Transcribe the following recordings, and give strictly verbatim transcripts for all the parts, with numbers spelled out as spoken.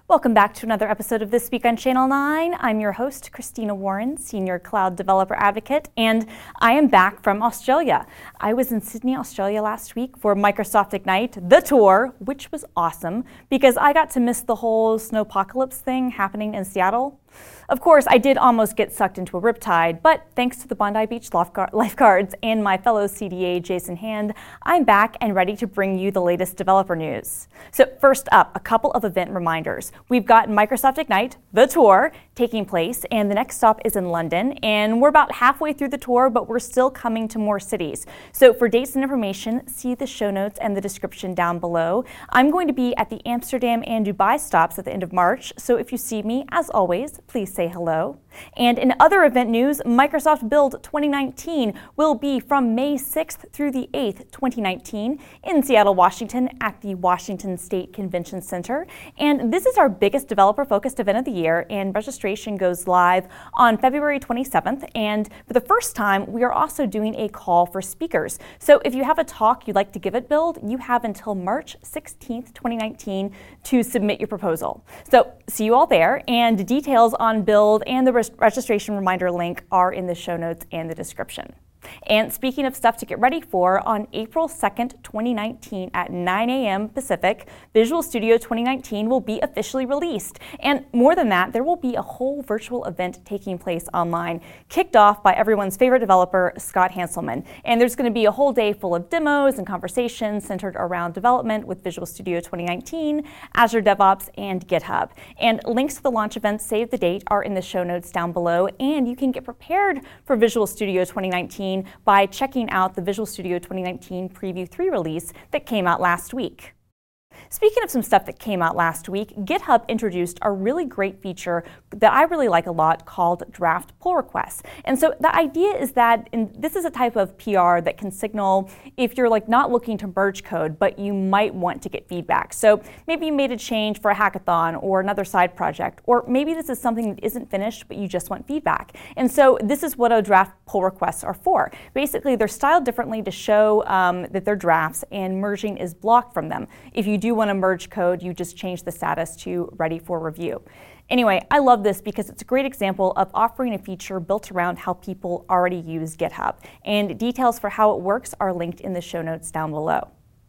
Welcome back to another episode of This Week on Channel nine. I'm your host, Christina Warren, Senior Cloud Developer Advocate, and I am back from Australia. I was in Sydney, Australia last week for Microsoft Ignite, the tour, which was awesome because I got to miss the whole snowpocalypse thing happening in Seattle. Of course, I did almost get sucked into a riptide, but thanks to the Bondi Beach lifeguards and my fellow C D A, Jason Hand, I'm back and ready to bring you the latest developer news. So first up, a couple of event reminders. We've got Microsoft Ignite, the tour, taking place, and the next stop is in London, and we're about halfway through the tour, but we're still coming to more cities. So for dates and information, see the show notes and the description down below. I'm going to be at the Amsterdam and Dubai stops at the end of March, so if you see me, as always, please say hello. And in other event news, Microsoft Build twenty nineteen will be from May sixth through the eighth, twenty nineteen in Seattle, Washington at the Washington State Convention Center. And this is our biggest developer-focused event of the year, and registration goes live on February twenty-seventh. And for the first time, we are also doing a call for speakers. So if you have a talk you'd like to give at Build, you have until March sixteenth, twenty nineteen to submit your proposal. So see you all there, and details on Build and the registration reminder link are in the show notes and the description. And speaking of stuff to get ready for, on April second, twenty nineteen at nine A M Pacific, Visual Studio twenty nineteen will be officially released. And more than that, there will be a whole virtual event taking place online, kicked off by everyone's favorite developer, Scott Hanselman. And there's going to be a whole day full of demos and conversations centered around development with Visual Studio twenty nineteen, Azure DevOps, and GitHub. And links to the launch event, save the date, are in the show notes down below, and you can get prepared for Visual Studio twenty nineteen by checking out the Visual Studio twenty nineteen Preview three release that came out last week. Speaking of some stuff that came out last week, GitHub introduced a really great feature that I really like a lot called draft pull requests. And so the idea is that in, this is a type of P R that can signal if you're like not looking to merge code, but you might want to get feedback. So maybe you made a change for a hackathon or another side project, or maybe this is something that isn't finished, but you just want feedback. And so this is what a draft pull requests are for. Basically, they're styled differently to show um, that they're drafts and merging is blocked from them. If you do want to merge code, you just change the status to ready for review. Anyway, I love this because it's a great example of offering a feature built around how people already use GitHub. And details for how it works are linked in the show notes down below.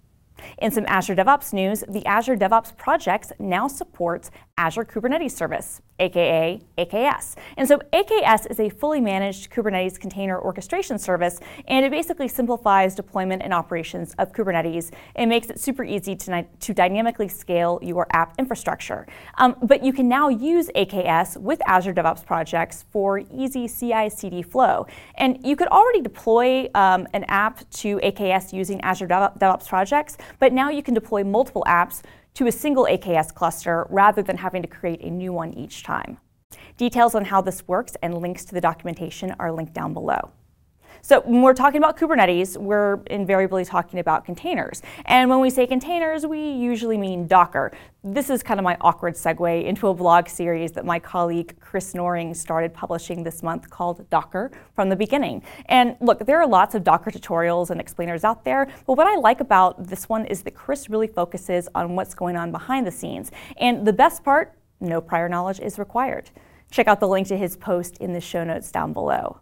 In some Azure DevOps news, the Azure DevOps Projects now supports Azure Kubernetes Service, aka A K S. And so A K S is a fully managed Kubernetes container orchestration service, and it basically simplifies deployment and operations of Kubernetes and makes it super easy to, to dynamically scale your app infrastructure. Um, but you can now use A K S with Azure DevOps Projects for easy C I C D flow. And you could already deploy um, an app to A K S using Azure DevOps Projects, but now you can deploy multiple apps to a single A K S cluster rather than having to create a new one each time. Details on how this works and links to the documentation are linked down below. So when we're talking about Kubernetes, we're invariably talking about containers. And when we say containers, we usually mean Docker. This is kind of my awkward segue into a blog series that my colleague Chris Noring started publishing this month called Docker from the Beginning. And look, there are lots of Docker tutorials and explainers out there, but what I like about this one is that Chris really focuses on what's going on behind the scenes. And the best part, no prior knowledge is required. Check out the link to his post in the show notes down below.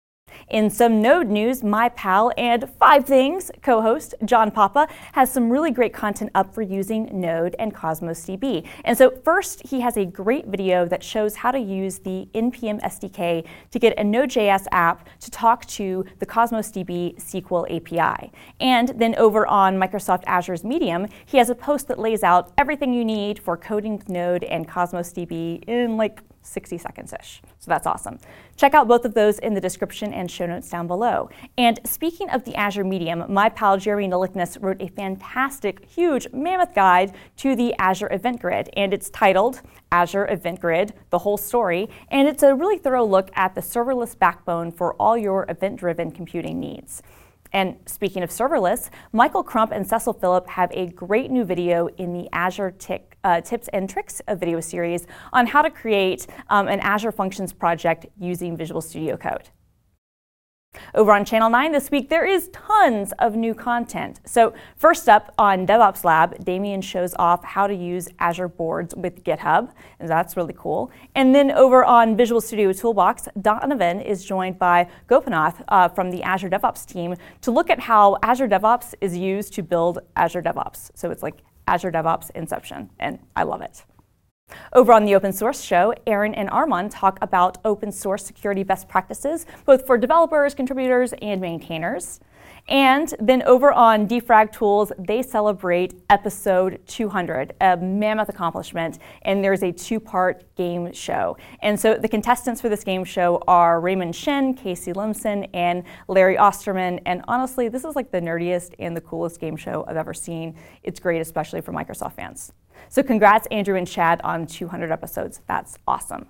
In some Node news, my pal and Five Things co-host John Papa has some really great content up for using Node and Cosmos D B. And so first, he has a great video that shows how to use the N P M S D K to get a Node.js app to talk to the Cosmos D B S Q L A P I. And then over on Microsoft Azure's Medium, he has a post that lays out everything you need for coding with Node and Cosmos D B in like sixty seconds-ish. So that's awesome. Check out both of those in the description and show notes down below. And speaking of the Azure Medium, my pal Jeremy Nolikness wrote a fantastic, huge, mammoth guide to the Azure Event Grid, and it's titled Azure Event Grid, the whole story, and it's a really thorough look at the serverless backbone for all your event-driven computing needs. And speaking of serverless, Michael Crump and Cecil Phillip have a great new video in the Azure Tick, uh, Tips and Tricks video series on how to create um, an Azure Functions project using Visual Studio Code. Over on Channel nine this week, there is tons of new content. So first up on DevOps Lab, Damien shows off how to use Azure boards with GitHub, and that's really cool. And then over on Visual Studio Toolbox, Donovan is joined by Gopinath uh, from the Azure DevOps team to look at how Azure DevOps is used to build Azure DevOps. So it's like Azure DevOps Inception, and I love it. Over on the Open Source Show, Aaron and Armand talk about open source security best practices, both for developers, contributors, and maintainers. And then over on Defrag Tools, they celebrate episode two hundred, a mammoth accomplishment, and there's a two-part game show. And so the contestants for this game show are Raymond Shen, Casey Limson, and Larry Osterman. And honestly, this is like the nerdiest and the coolest game show I've ever seen. It's great, especially for Microsoft fans. So congrats, Andrew and Chad, on two hundred episodes. That's awesome.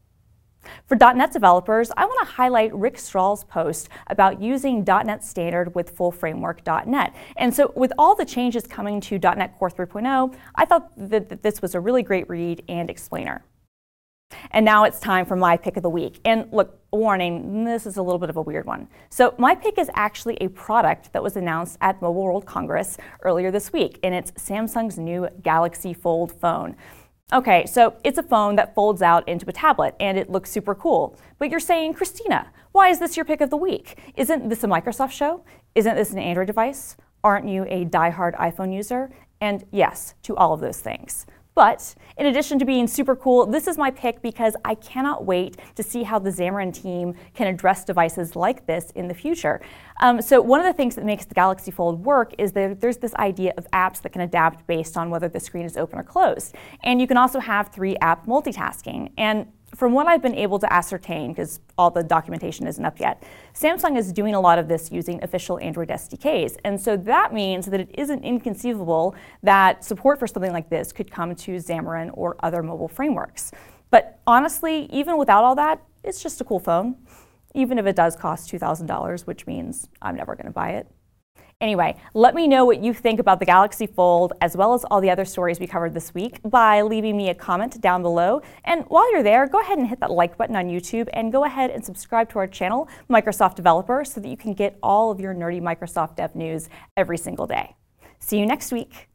For dot net developers, I want to highlight Rick Strahl's post about using dot net Standard with full framework dot net. And so with all the changes coming to dot net Core three point oh, I thought that, that this was a really great read and explainer. And now it's time for my pick of the week. And look, warning, this is a little bit of a weird one. So my pick is actually a product that was announced at Mobile World Congress earlier this week, and it's Samsung's new Galaxy Fold phone. Okay, so it's a phone that folds out into a tablet, and it looks super cool. But you're saying, Christina, why is this your pick of the week? Isn't this a Microsoft show? Isn't this an Android device? Aren't you a diehard iPhone user? And yes, to all of those things. But in addition to being super cool, this is my pick because I cannot wait to see how the Xamarin team can address devices like this in the future. Um, so one of the things that makes the Galaxy Fold work is that there's this idea of apps that can adapt based on whether the screen is open or closed. And you can also have three app multitasking. And from what I've been able to ascertain, because all the documentation isn't up yet, Samsung is doing a lot of this using official Android S D Ks. And so that means that it isn't inconceivable that support for something like this could come to Xamarin or other mobile frameworks. But honestly, even without all that, it's just a cool phone, even if it does cost two thousand dollars, which means I'm never going to buy it. Anyway, let me know what you think about the Galaxy Fold, as well as all the other stories we covered this week, by leaving me a comment down below. And while you're there, go ahead and hit that like button on YouTube, and go ahead and subscribe to our channel, Microsoft Developer, so that you can get all of your nerdy Microsoft dev news every single day. See you next week.